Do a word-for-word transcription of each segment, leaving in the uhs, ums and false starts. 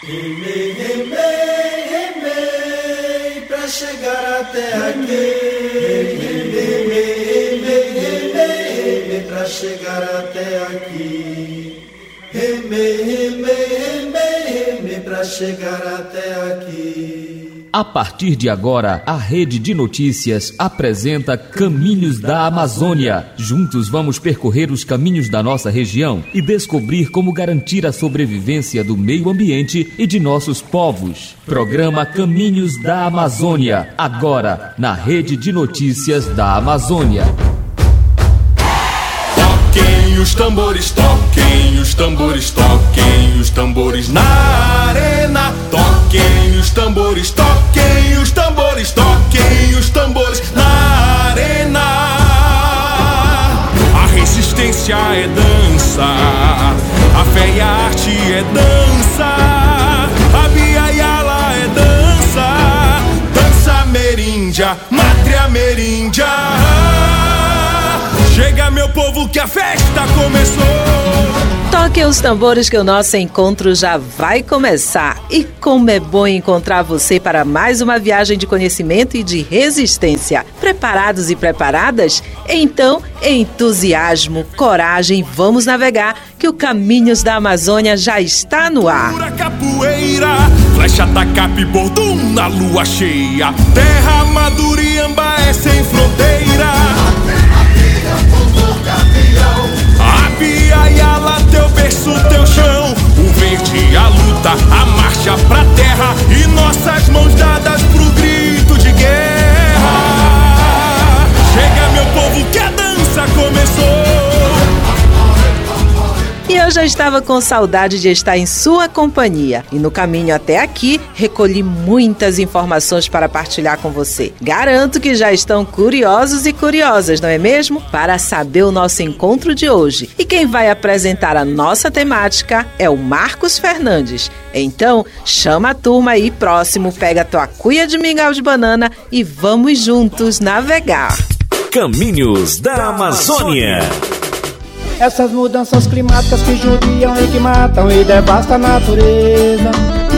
Remei, remei, remei, pra chegar até aqui. Remei, remei, remei, remei, remei, pra chegar até aqui. Remei, remei, remei, remei, pra chegar até aqui. A partir de agora, a Rede de Notícias apresenta Caminhos da Amazônia. Juntos vamos percorrer os caminhos da nossa região e descobrir como garantir a sobrevivência do meio ambiente e de nossos povos. Programa Caminhos da Amazônia, agora na Rede de Notícias da Amazônia. Toquem os tambores, toquem os tambores, toquem os tambores na arena. Toquem os tambores, toquem os tambores, toquem os tambores na arena. A resistência é dança, a fé e a arte é dança, a biaiala é dança, dança ameríndia, mátria ameríndia. Chega, meu povo, que a festa começou. Toquem os tambores que o nosso encontro já vai começar. E como é bom encontrar você para mais uma viagem de conhecimento e de resistência. Preparados e preparadas? Então, entusiasmo, coragem, vamos navegar, que o Caminhos da Amazônia já está no ar. Capoeira, flecha, tacape, bordum na lua cheia. Terra madura e amba é sem fronteira. A biaiala, teu berço, teu chão, o verde, a luta, a marcha pra terra e nossas mãos dadas pro grito de guerra. Chega, meu povo, que a dança começou. E eu já estava com saudade de estar em sua companhia. E no caminho até aqui, recolhi muitas informações para partilhar com você. Garanto que já estão curiosos e curiosas, não é mesmo? Para saber o nosso encontro de hoje. E quem vai apresentar a nossa temática é o Marcos Fernandes. Então, chama a turma aí próximo, pega a tua cuia de mingau de banana e vamos juntos navegar. Caminhos da Amazônia. Essas mudanças climáticas que judiam e que matam e devastam a natureza,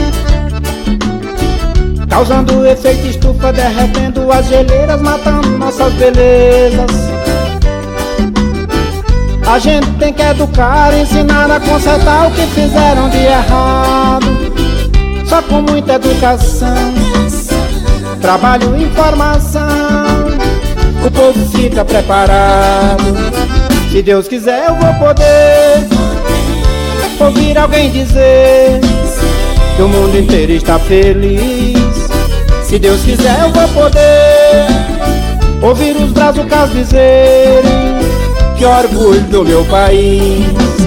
causando efeito estufa, derretendo as geleiras, matando nossas belezas. A gente tem que educar, ensinar a consertar o que fizeram de errado. Só com muita educação, trabalho e informação, o povo fica preparado. Se Deus quiser eu vou poder ouvir alguém dizer que o mundo inteiro está feliz. Se Deus quiser eu vou poder ouvir os brazucas dizerem que orgulho do meu país.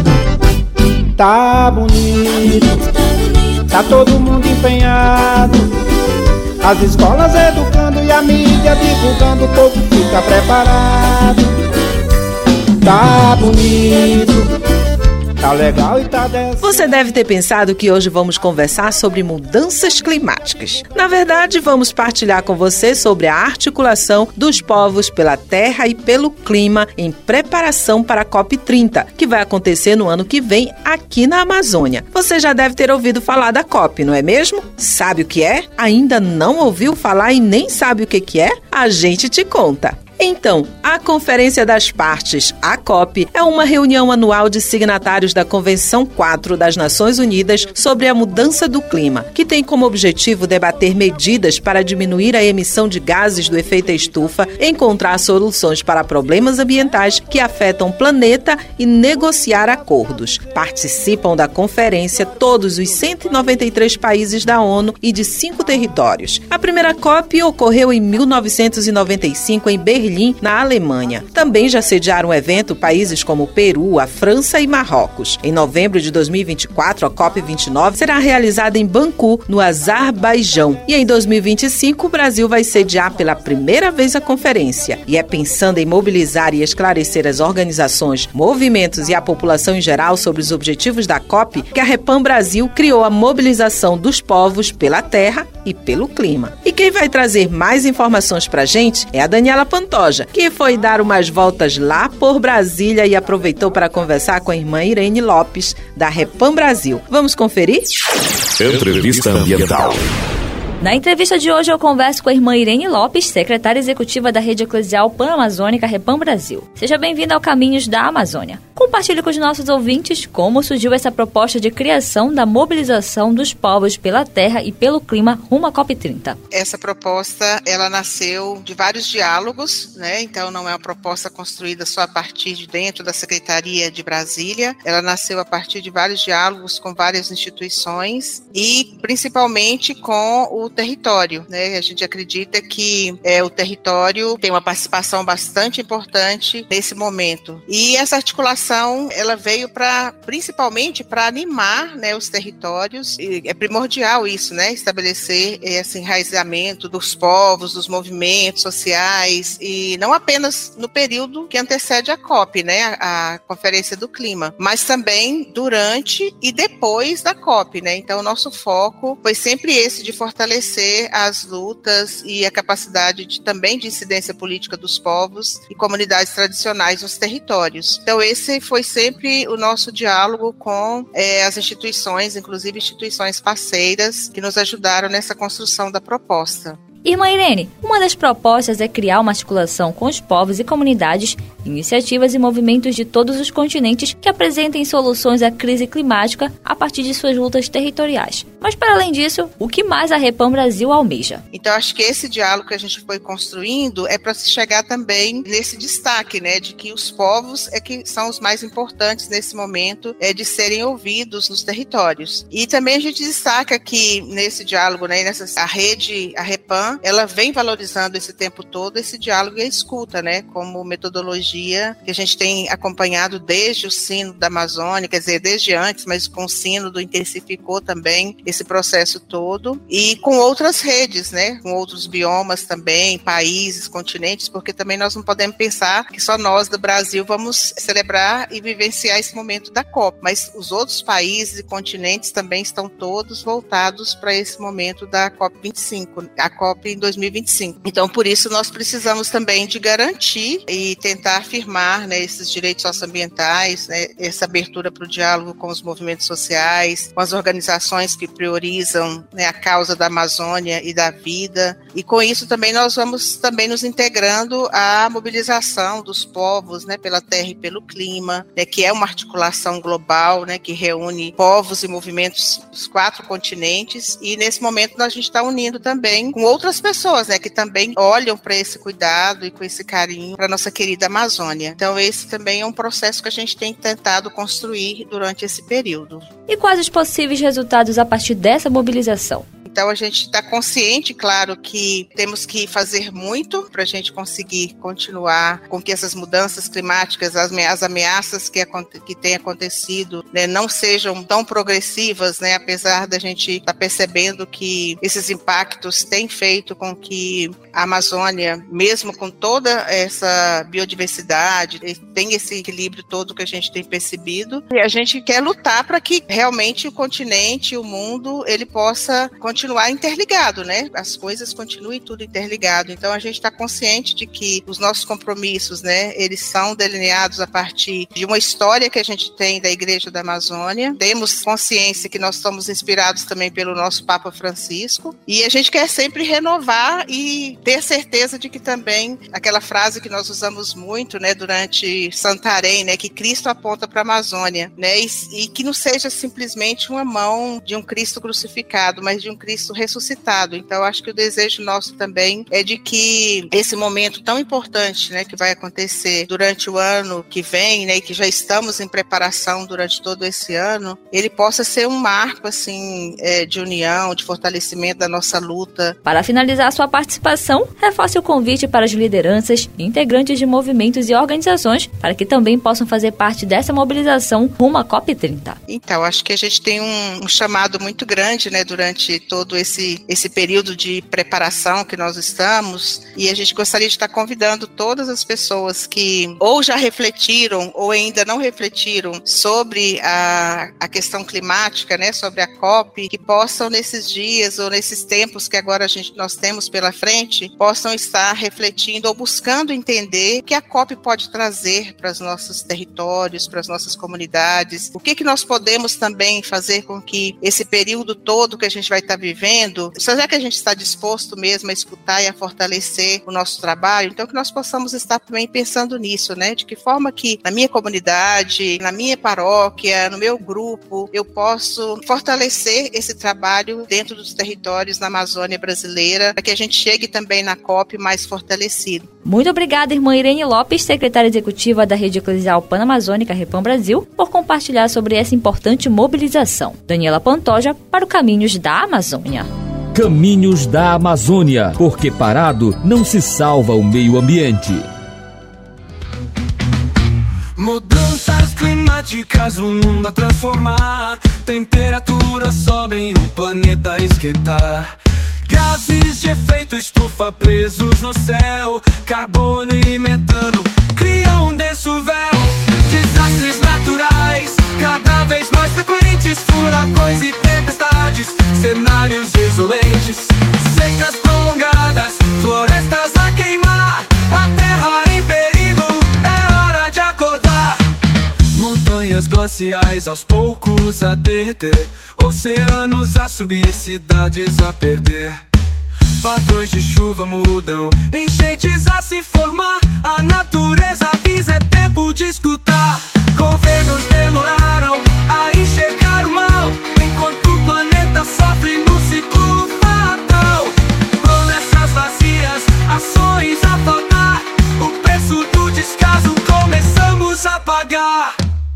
Tá bonito, tá todo mundo empenhado, as escolas educando e a mídia divulgando, o povo fica preparado. Tá bonito, tá legal e tá descendo. Você deve ter pensado que hoje vamos conversar sobre mudanças climáticas. Na verdade, vamos partilhar com você sobre a articulação dos povos pela terra e pelo clima em preparação para a COP trinta, que vai acontecer no ano que vem aqui na Amazônia. Você já deve ter ouvido falar da COP, não é mesmo? Sabe o que é? Ainda não ouviu falar e nem sabe o que que é? A gente te conta. Então, a Conferência das Partes, a COP, é uma reunião anual de signatários da Convenção quatro das Nações Unidas sobre a mudança do clima, que tem como objetivo debater medidas para diminuir a emissão de gases do efeito estufa, encontrar soluções para problemas ambientais que afetam o planeta e negociar acordos. Participam da conferência todos os cento e noventa e três países da ONU e de cinco territórios. A primeira COP ocorreu em mil novecentos e noventa e cinco em Berlim, na Alemanha. Também já sediaram o evento países como o Peru, a França e Marrocos. Em novembro de dois mil e vinte e quatro, a COP vinte e nove será realizada em Bangu, no Azerbaijão. E em dois mil e vinte e cinco, o Brasil vai sediar pela primeira vez a conferência. E é pensando em mobilizar e esclarecer as organizações, movimentos e a população em geral sobre os objetivos da COP que a Repam Brasil criou a mobilização dos povos pela terra e pelo clima. E quem vai trazer mais informações pra gente é a Daniela Pantoja, que foi dar umas voltas lá por Brasília e aproveitou para conversar com a irmã Irene Lopes, da Repam Brasil. Vamos conferir? Entrevista Ambiental. Na entrevista de hoje eu converso com a irmã Irene Lopes, secretária executiva da Rede Eclesial Pan-Amazônica Repam Brasil. Seja bem-vinda ao Caminhos da Amazônia. Compartilhe com os nossos ouvintes como surgiu essa proposta de criação da mobilização dos povos pela terra e pelo clima rumo à COP trinta. Essa proposta, ela nasceu de vários diálogos, né? Então não é uma proposta construída só a partir de dentro da Secretaria de Brasília, ela nasceu a partir de vários diálogos com várias instituições e principalmente com o território, né? A gente acredita que é, o território tem uma participação bastante importante nesse momento. E essa articulação ela veio para principalmente para animar, né, os territórios. E é primordial isso, né? Estabelecer esse enraizamento dos povos, dos movimentos sociais, e não apenas no período que antecede a COP, né? A, a Conferência do Clima, mas também durante e depois da COP, né? Então o nosso foco foi sempre esse, de fortalecer as lutas e a capacidade de, também de incidência política dos povos e comunidades tradicionais nos territórios. Então esse foi sempre o nosso diálogo com é, as instituições, inclusive instituições parceiras, que nos ajudaram nessa construção da proposta. Irmã Irene, uma das propostas é criar uma articulação com os povos e comunidades, iniciativas e movimentos de todos os continentes que apresentem soluções à crise climática a partir de suas lutas territoriais. Mas, para além disso, o que mais a Repam Brasil almeja? Então, acho que esse diálogo que a gente foi construindo é para se chegar também nesse destaque, né, de que os povos é que são os mais importantes nesse momento é, de serem ouvidos nos territórios. E também a gente destaca que nesse diálogo, né, nessa, a rede, a Repam, ela vem valorizando esse tempo todo esse diálogo e a escuta, né, como metodologia que a gente tem acompanhado desde o Sino da Amazônia, quer dizer, desde antes, mas com o Sino do intensificou também esse processo todo, e com outras redes, né, com outros biomas também, países, continentes, porque também nós não podemos pensar que só nós do Brasil vamos celebrar e vivenciar esse momento da COP, mas os outros países e continentes também estão todos voltados para esse momento da COP vinte e cinco, a COP em dois mil e vinte e cinco. Então, por isso, nós precisamos também de garantir e tentar afirmar, né, esses direitos socioambientais, né, essa abertura para o diálogo com os movimentos sociais, com as organizações que priorizam, né, a causa da Amazônia e da vida. E com isso também nós vamos também nos integrando à mobilização dos povos, né, pela terra e pelo clima, né, que é uma articulação global, né, que reúne povos e movimentos dos quatro continentes. E nesse momento a gente está unindo também com outras pessoas, né, que também olham para esse cuidado e com esse carinho para a nossa querida Amazônia. Então esse também é um processo que a gente tem tentado construir durante esse período. E quais os possíveis resultados a partir dessa mobilização? Então a gente está consciente, claro, que temos que fazer muito para a gente conseguir continuar com que essas mudanças climáticas, as ameaças que, que têm acontecido, né, não sejam tão progressivas, né, apesar da gente estar tá percebendo que esses impactos têm feito com que a Amazônia, mesmo com toda essa biodiversidade, tem esse equilíbrio todo que a gente tem percebido, e a gente quer lutar para que realmente o continente, o mundo, ele possa continuar continuar interligado, né? As coisas continuem tudo interligado. Então a gente está consciente de que os nossos compromissos, né, eles são delineados a partir de uma história que a gente tem da Igreja da Amazônia. Temos consciência que nós somos inspirados também pelo nosso Papa Francisco, e a gente quer sempre renovar e ter certeza de que também aquela frase que nós usamos muito, né, durante Santarém, né, que Cristo aponta para a Amazônia, né, e, e que não seja simplesmente uma mão de um Cristo crucificado, mas de um Cristo ressuscitado. Então, acho que o desejo nosso também é de que esse momento tão importante, né, que vai acontecer durante o ano que vem, né, e que já estamos em preparação durante todo esse ano, ele possa ser um marco, assim, é, de união, de fortalecimento da nossa luta. Para finalizar sua participação, reforce o convite para as lideranças, integrantes de movimentos e organizações, para que também possam fazer parte dessa mobilização rumo à COP trinta. Então, acho que a gente tem um, um chamado muito grande, né, durante todo todo esse, esse período de preparação que nós estamos, e a gente gostaria de estar convidando todas as pessoas que ou já refletiram ou ainda não refletiram sobre a, a questão climática, né, sobre a COP, que possam nesses dias ou nesses tempos que agora a gente, nós temos pela frente, possam estar refletindo ou buscando entender o que a COP pode trazer para os nossos territórios, para as nossas comunidades, o que, que nós podemos também fazer com que esse período todo que a gente vai estar vivendo, será que a gente está disposto mesmo a escutar e a fortalecer o nosso trabalho? Então que nós possamos estar também pensando nisso, né? De que forma que na minha comunidade, na minha paróquia, no meu grupo, eu posso fortalecer esse trabalho dentro dos territórios na Amazônia brasileira, para que a gente chegue também na COP mais fortalecido. Muito obrigada, irmã Irene Lopes, secretária executiva da Rede Eclesial Panamazônica Repam Brasil, por compartilhar sobre essa importante mobilização. Daniela Pantoja para o Caminhos da Amazônia. Caminhos da Amazônia, porque parado não se salva o meio ambiente. Mudanças climáticas, o mundo a transformar. Temperaturas sobem, o planeta esquentar. Gases de efeito estufa presos no céu. Carbono e metano criam um denso véu. Desastres naturais, cada vez mais frequentes. Furacões e tempestades, cenários exolentes. Secas prolongadas, florestas a queimar. A terra em perigo, é hora de acordar. Montanhas glaciais aos poucos a derreter. Oceanos a subir, cidades a perder. Padrões de chuva mudam, enchentes a se formar. A natureza avisa, é tempo de escutar. Governos demoraram a enxergar o mal, enquanto o planeta sofre no ciclo fatal. Promessas vazias, ações a faltar. O preço do descaso começamos a pagar.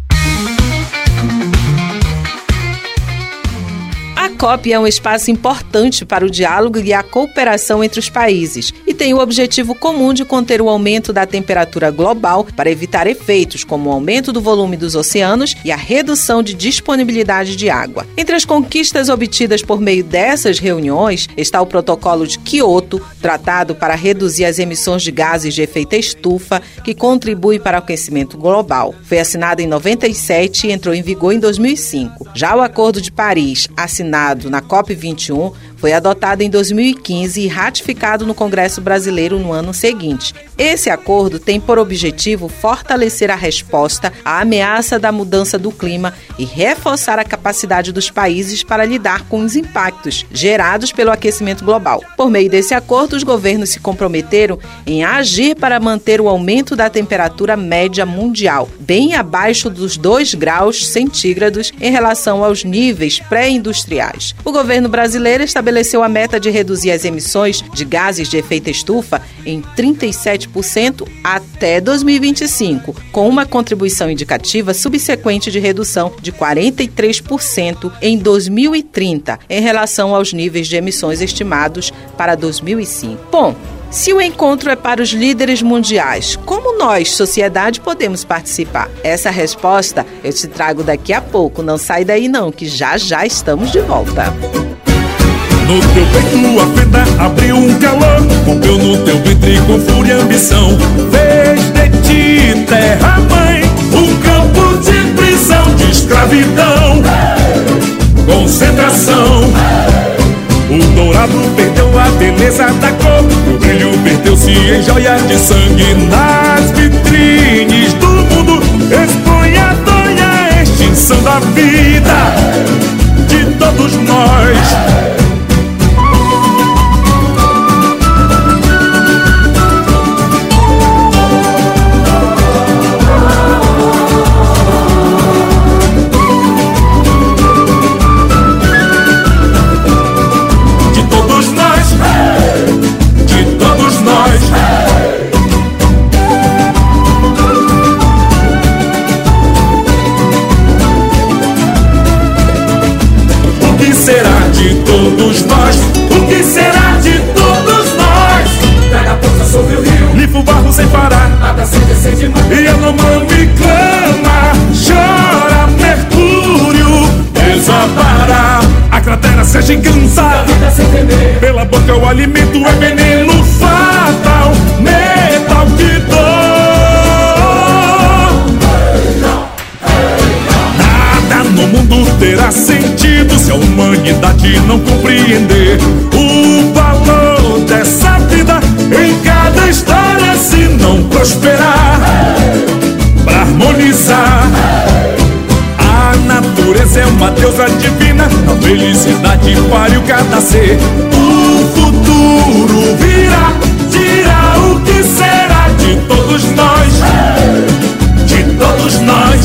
A COP é um espaço importante para o diálogo e a cooperação entre os países e tem o objetivo comum de conter o aumento da temperatura global para evitar efeitos como o aumento do volume dos oceanos e a redução de disponibilidade de água. Entre as conquistas obtidas por meio dessas reuniões está o Protocolo de Kyoto, tratado para reduzir as emissões de gases de efeito estufa, que contribui para o aquecimento global. Foi assinado em noventa e sete e entrou em vigor em dois mil e cinco. Já o Acordo de Paris, assinado na COP vinte e um, foi adotado em dois mil e quinze e ratificado no Congresso Brasileiro no ano seguinte. Esse acordo tem por objetivo fortalecer a resposta à ameaça da mudança do clima e reforçar a capacidade dos países para lidar com os impactos gerados pelo aquecimento global. Por meio desse acordo, os governos se comprometeram em agir para manter o aumento da temperatura média mundial, bem abaixo dos dois graus centígrados em relação aos níveis pré-industriais. O governo brasileiro estabeleceu estabeleceu a meta de reduzir as emissões de gases de efeito estufa em trinta e sete por cento até dois mil e vinte e cinco, com uma contribuição indicativa subsequente de redução de quarenta e três por cento em dois mil e trinta, em relação aos níveis de emissões estimados para dois mil e cinco. Bom, se o encontro é para os líderes mundiais, como nós, sociedade, podemos participar? Essa resposta eu te trago daqui a pouco. Não sai daí não, que já já estamos de volta. No teu peito a fenda abriu um calor, rompeu no teu ventre com fúria e ambição. Fez de ti, terra-mãe, um campo de prisão, de escravidão, concentração. O dourado perdeu a beleza da cor, o brilho perdeu-se em joias de sangue. Nas vitrines do mundo expõe a dor e a extinção da vida de todos nós. Todos nós, o que será de todos nós? Pega a ponta sobre o rio, limpa o barro sem parar, nada sem descer de mar. E Yanomami clama, chora Mercúrio, desaparar. A cratera se agigança, Pela boca o alimento é veneno fatal, metal que dói. Nada no mundo terá sentido se a humanidade não compreender o valor dessa vida em cada história, se não prosperar pra harmonizar. A natureza é uma deusa divina, a felicidade pariu cada ser. O futuro virá, dirá o que será de todos nós, de todos nós.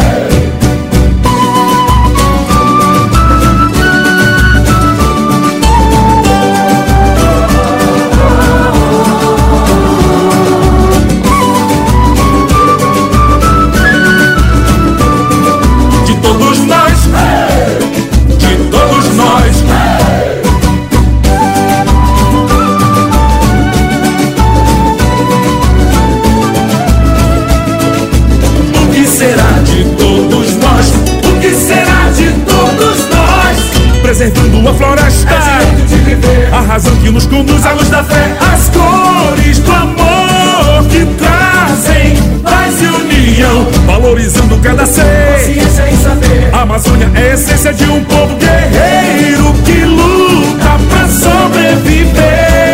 Preservando a floresta, a razão que nos conduz à luz da fé, as cores do amor que trazem paz e união, valorizando cada ser. A Amazônia é a essência de um povo guerreiro que luta pra sobreviver.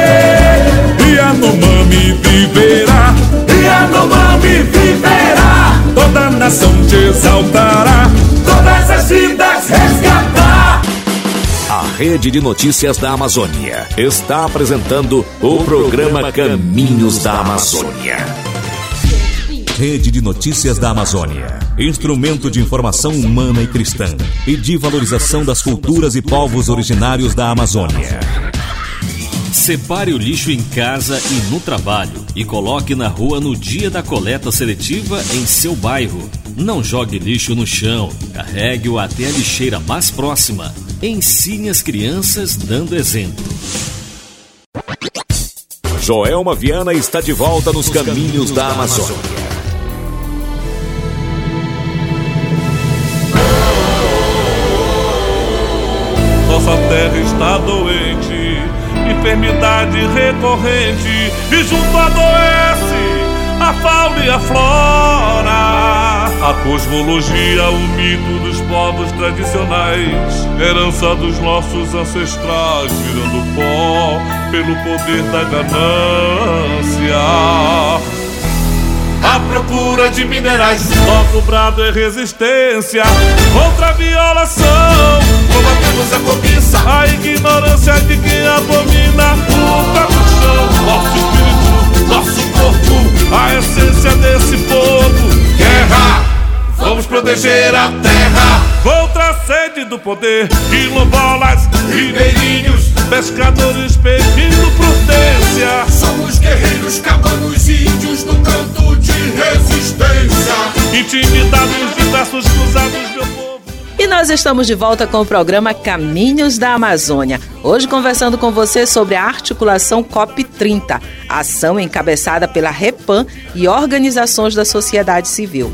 Yanomami viverá, Yanomami viverá, toda nação te exaltará, todas as vidas resgatar. A Rede de Notícias da Amazônia está apresentando o programa Caminhos da Amazônia. Rede de Notícias da Amazônia, instrumento de informação humana e cristã e de valorização das culturas e povos originários da Amazônia. Separe o lixo em casa e no trabalho e coloque na rua no dia da coleta seletiva em seu bairro. Não jogue lixo no chão, carregue-o até a lixeira mais próxima. Ensine as crianças dando exemplo. Joelma Viana está de volta nos Caminhos da Amazônia. Nossa terra está doente, enfermidade recorrente, e junto adoece a fauna e a flora. A cosmologia, o mito dos povos tradicionais, herança dos nossos ancestrais, virando pó pelo poder da ganância. A procura de minerais, nosso brado é resistência contra a violação. Combatemos a cobiça, a ignorância de quem abomina o pé no chão. Nosso espírito, nosso corpo, a essência desse povo. Guerra, vamos proteger a terra contra a sede do poder. Quilombolas, ribeirinhos, pescadores pedindo prudência. Somos guerreiros, cabanos e índios no canto de resistência. Intimidados, diversos cruzados, meu povo. E nós estamos de volta com o programa Caminhos da Amazônia. Hoje conversando com você sobre a articulação C O P trinta, ação encabeçada pela REPAM e organizações da sociedade civil.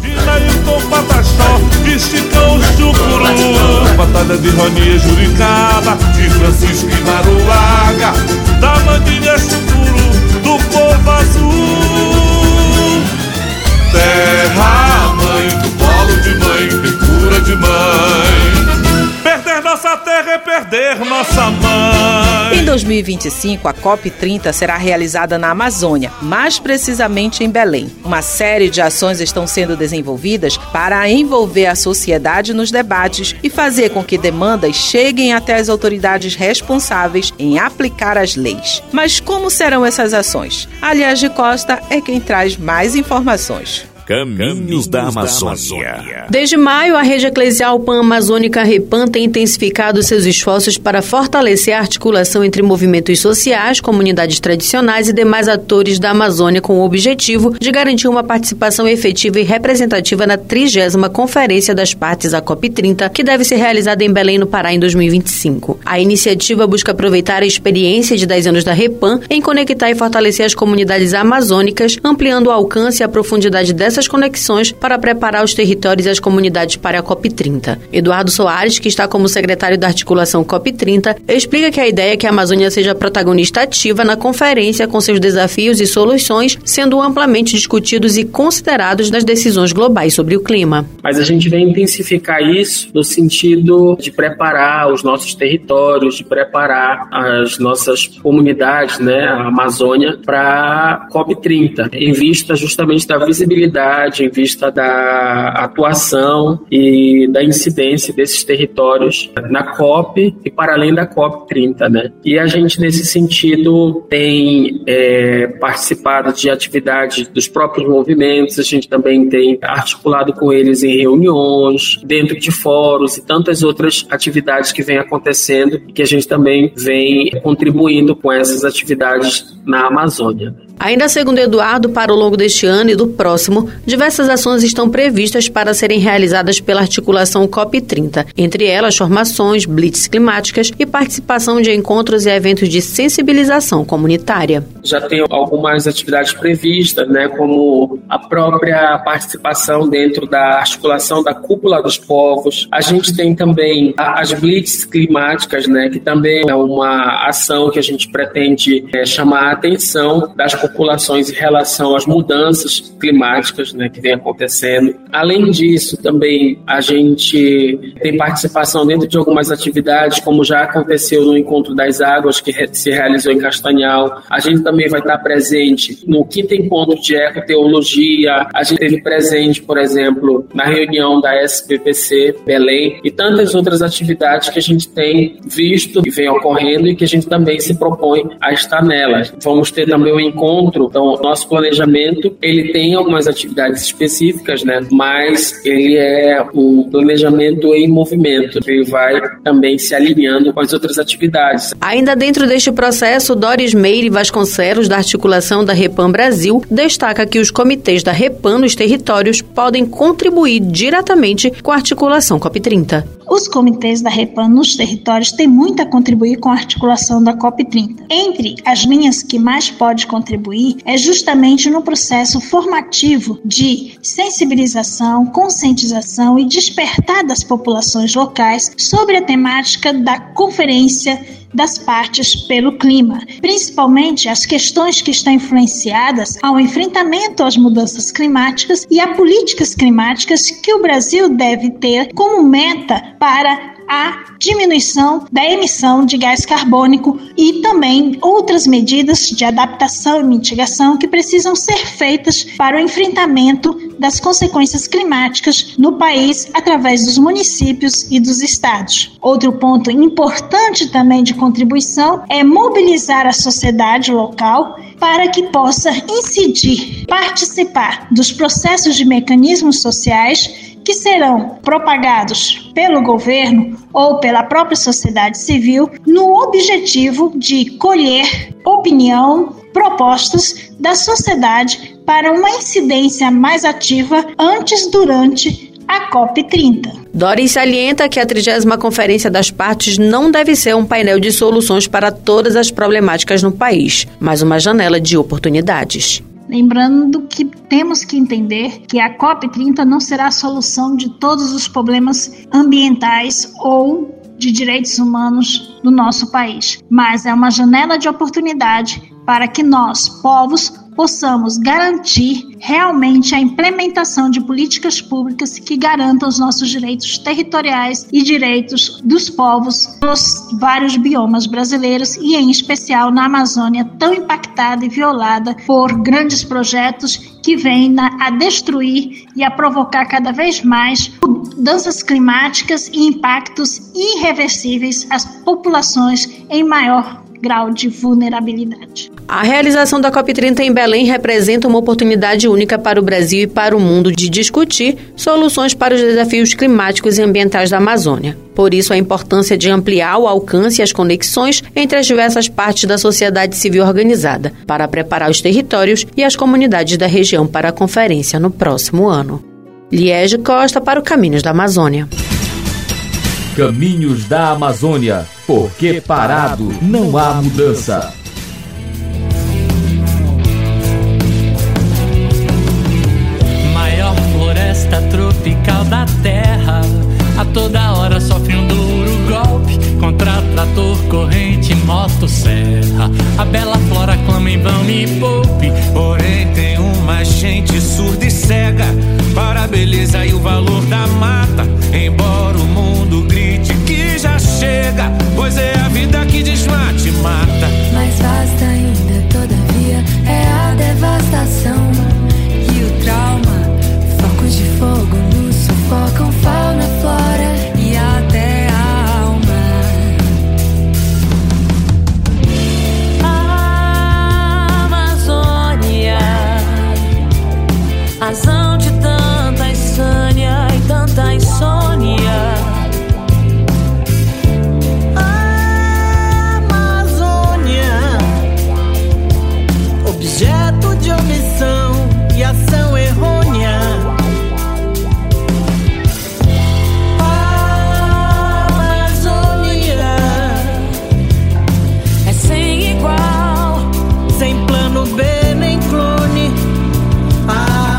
Batalha de Ronia, Juricaba, de Francisco e Maruaga, da Mandinha Chuturu, do povo azul. Terra, mãe, do polo de mãe, tem cura de mãe. Perder nossa terra é perder nossa mãe. Em dois mil e vinte e cinco, a C O P trinta será realizada na Amazônia, mais precisamente em Belém. Uma série de ações estão sendo desenvolvidas para envolver a sociedade nos debates e fazer com que demandas cheguem até as autoridades responsáveis em aplicar as leis. Mas como serão essas ações? Aliás de Costa é quem traz mais informações. Caminhos da Amazônia. Desde maio, a Rede Eclesial Pan-Amazônica REPAM tem intensificado seus esforços para fortalecer a articulação entre movimentos sociais, comunidades tradicionais e demais atores da Amazônia com o objetivo de garantir uma participação efetiva e representativa na trigésima Conferência das Partes, a C O P trinta, que deve ser realizada em Belém, no Pará, em dois mil e vinte e cinco. A iniciativa busca aproveitar a experiência de dez anos da REPAM em conectar e fortalecer as comunidades amazônicas, ampliando o alcance e a profundidade dessa essas conexões para preparar os territórios e as comunidades para a COP trinta. Eduardo Soares, que está como secretário da articulação COP trinta, explica que a ideia é que a Amazônia seja protagonista ativa na conferência com seus desafios e soluções, sendo amplamente discutidos e considerados nas decisões globais sobre o clima. Mas a gente vem intensificar isso no sentido de preparar os nossos territórios, de preparar as nossas comunidades, né, a Amazônia, para a COP trinta, em vista justamente da visibilidade, em vista da atuação e da incidência desses territórios na COP e para além da COP trinta, né? E a gente, nesse sentido, tem é, participado de atividades dos próprios movimentos, a gente também tem articulado com eles em reuniões, dentro de fóruns e tantas outras atividades que vêm acontecendo e que a gente também vem contribuindo com essas atividades na Amazônia. Ainda segundo Eduardo, para o longo deste ano e do próximo, diversas ações estão previstas para serem realizadas pela articulação COP trinta, entre elas formações, blitz climáticas e participação de encontros e eventos de sensibilização comunitária. Já tem algumas atividades previstas, né, como a própria participação dentro da articulação da Cúpula dos Povos. A gente tem também as blitz climáticas, né, que também é uma ação que a gente pretende é, chamar a atenção das populações em relação às mudanças climáticas, né, que vem acontecendo. Além disso, também a gente tem participação dentro de algumas atividades, como já aconteceu no Encontro das Águas, que se realizou em Castanhal. A gente também vai estar presente no quinto encontro de ecoteologia. A gente esteve presente, por exemplo, na reunião da S P P C Belém e tantas outras atividades que a gente tem visto que vem ocorrendo e que a gente também se propõe a estar nelas. Vamos ter também o encontro, então nosso planejamento, ele tem algumas atividades específicas, né? Mas ele é um planejamento em movimento, ele vai também se alinhando com as outras atividades. Ainda dentro deste processo, Doris Meire Vasconcelos, da articulação da Repam Brasil, destaca que os comitês da Repam nos territórios podem contribuir diretamente com a articulação COP trinta. Os comitês da Repam nos territórios têm muito a contribuir com a articulação da COP trinta. Entre as linhas que mais pode contribuir é justamente no processo formativo de sensibilização, conscientização e despertar das populações locais sobre a temática da Conferência das Partes pelo Clima, principalmente as questões que estão influenciadas ao enfrentamento às mudanças climáticas e a políticas climáticas que o Brasil deve ter como meta para a diminuição da emissão de gás carbônico e também outras medidas de adaptação e mitigação que precisam ser feitas para o enfrentamento das consequências climáticas no país através dos municípios e dos estados. Outro ponto importante também de contribuição é mobilizar a sociedade local para que possa incidir, participar dos processos de mecanismos sociais que serão propagados pelo governo ou pela própria sociedade civil no objetivo de colher opinião, propostas da sociedade para uma incidência mais ativa antes, durante a COP trinta. Doris salienta que a trigésima Conferência das Partes não deve ser um painel de soluções para todas as problemáticas no país, mas uma janela de oportunidades. Lembrando que temos que entender que a COP trinta não será a solução de todos os problemas ambientais ou de direitos humanos do nosso país, mas é uma janela de oportunidade para que nós, povos, possamos garantir realmente a implementação de políticas públicas que garantam os nossos direitos territoriais e direitos dos povos nos vários biomas brasileiros e, em especial, na Amazônia, tão impactada e violada por grandes projetos que vêm na, a destruir e a provocar cada vez mais mudanças climáticas e impactos irreversíveis às populações em maior grau de vulnerabilidade. A realização da COP trinta em Belém representa uma oportunidade única para o Brasil e para o mundo de discutir soluções para os desafios climáticos e ambientais da Amazônia. Por isso, a importância de ampliar o alcance e as conexões entre as diversas partes da sociedade civil organizada, para preparar os territórios e as comunidades da região para a conferência no próximo ano. Liege Costa para o Caminhos da Amazônia. Caminhos da Amazônia, porque parado não há mudança. My céu da terra. A toda hora sofre um duro golpe contra trator, corrente, motosserra. A bela flora clama em vão, me poupe. Porém tem uma gente surda e cega para a beleza e o valor da mata. Embora o mundo grite que já chega, pois é a vida que desmate e mata. Mais vasta ainda, todavia, é a devastação e o trauma. Focos de fogo nos sufocam fauna, flora e até a alma. A Amazônia, razão de tanta insânia e tanta insônia. A Amazônia, objeto de omissão e ação errônea. A Amazônia é sem igual, sem plano B nem clone. A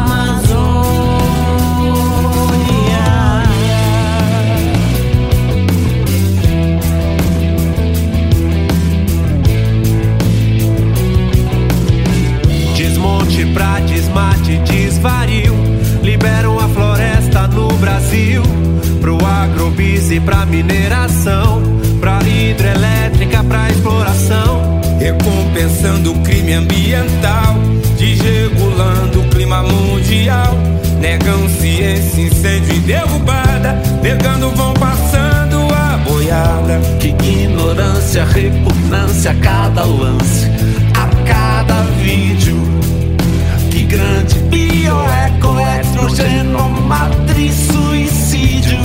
Desmonte pra desmate, desvario, liberam a floresta no Brasil, pro agrobis e pra mineração, pra hidrelétrica, pra exploração, recompensando o crime ambiental, desregulando o clima mundial. Negam ciência, incêndio e derrubada, negando vão passando a boiada. Que ignorância, repugnância a cada lance, a cada vídeo. Que grande bioeco, estrogeno, matriz, suicídio.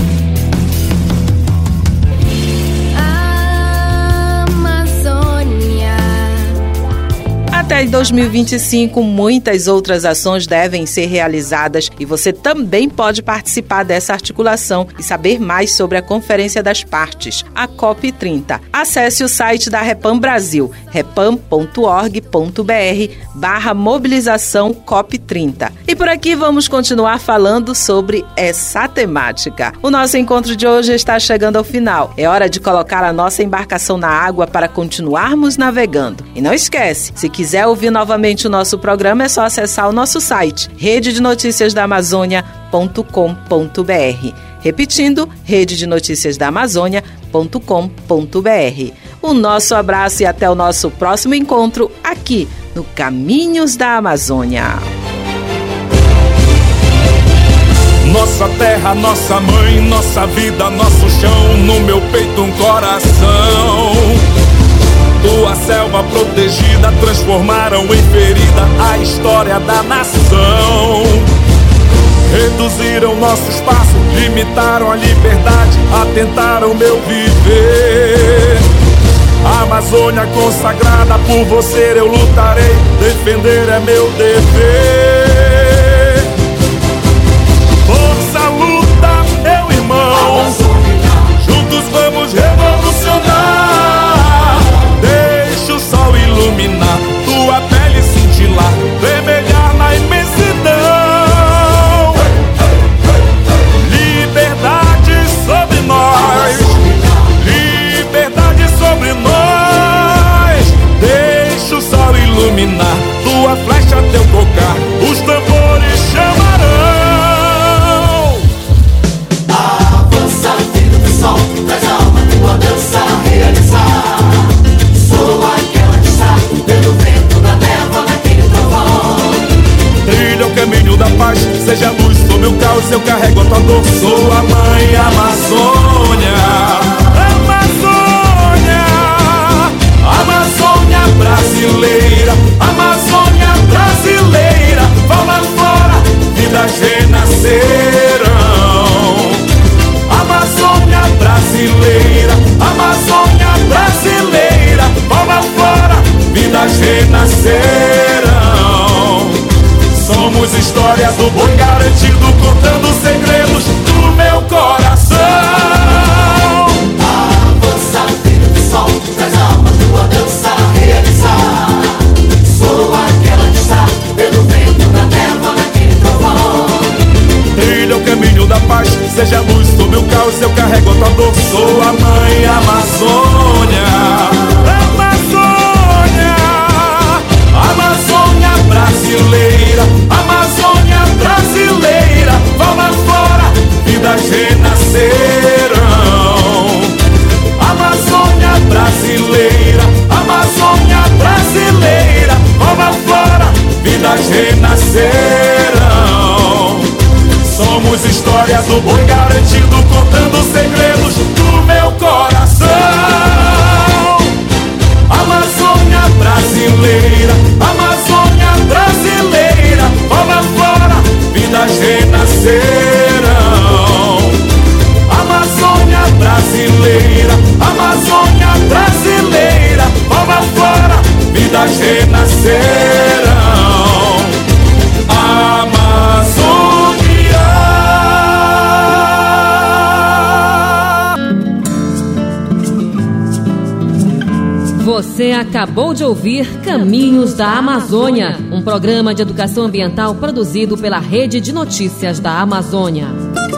Até dois mil e vinte e cinco, muitas outras ações devem ser realizadas e você também pode participar dessa articulação e saber mais sobre a Conferência das Partes, a COP trinta. Acesse o site da Repam Brasil, repam ponto org ponto br barra mobilização COP trinta. E por aqui vamos continuar falando sobre essa temática. O nosso encontro de hoje está chegando ao final. É hora de colocar a nossa embarcação na água para continuarmos navegando. E não esquece, se quiser quiser ouvir novamente o nosso programa, é só acessar o nosso site, rede de notícias da amazônia ponto com ponto br. Repetindo, rede de notícias da amazônia ponto com ponto br. O nosso abraço e até o nosso próximo encontro aqui no Caminhos da Amazônia. Nossa terra, nossa mãe, nossa vida, nosso chão, no meu peito um coração. Tua selva protegida transformaram em ferida a história da nação. Reduziram nosso espaço, limitaram a liberdade, atentaram meu viver. A Amazônia consagrada, por você eu lutarei, defender é meu dever. Força, luta, meu irmão, juntos vamos revolucionar. Deixa o sol iluminar, tua pele cintilar, vermelhar na imensidão. Liberdade sobre nós, liberdade sobre nós. Deixa o sol iluminar, tua flecha teu tocar, os tambores chamarão. Avança, filho do sol, traz alma tua dança realizar. Sou aquela que está pelo vento da névoa naquele trovão. Trilha o caminho da paz, seja luz no meu caos, eu carrego a tua dor. Sou a mãe Amazônia, Amazônia, Amazônia brasileira, Amazônia brasileira. Fauna, flora, vidas renascerão. Amazônia brasileira, Amazônia brasileira. Fauna, flora, vidas renascerão. Somos história do boi garantido, contando segredos do meu coração. Avança, filho do sol, traz alma tua dança realizar. Sou aquela que está pelo vento da névoa naquele trovão. Trilha o caminho da caos eu carrego a tua dor. Sou a mãe Amazônia. Amazônia, Amazônia brasileira, Amazônia brasileira, fauna, flora, vidas renascerão. Amazônia brasileira, Amazônia brasileira, fauna, flora, vidas renascerão. Somos história do boi garantido, contando segredos do meu coração. Amazônia brasileira, Amazônia brasileira, fauna, flora, vidas renascerão. Amazônia brasileira, Amazônia brasileira, fauna, flora, vidas renascerão. Amazônia. Você acabou de ouvir Caminhos da Amazônia, um programa de educação ambiental produzido pela Rede de Notícias da Amazônia.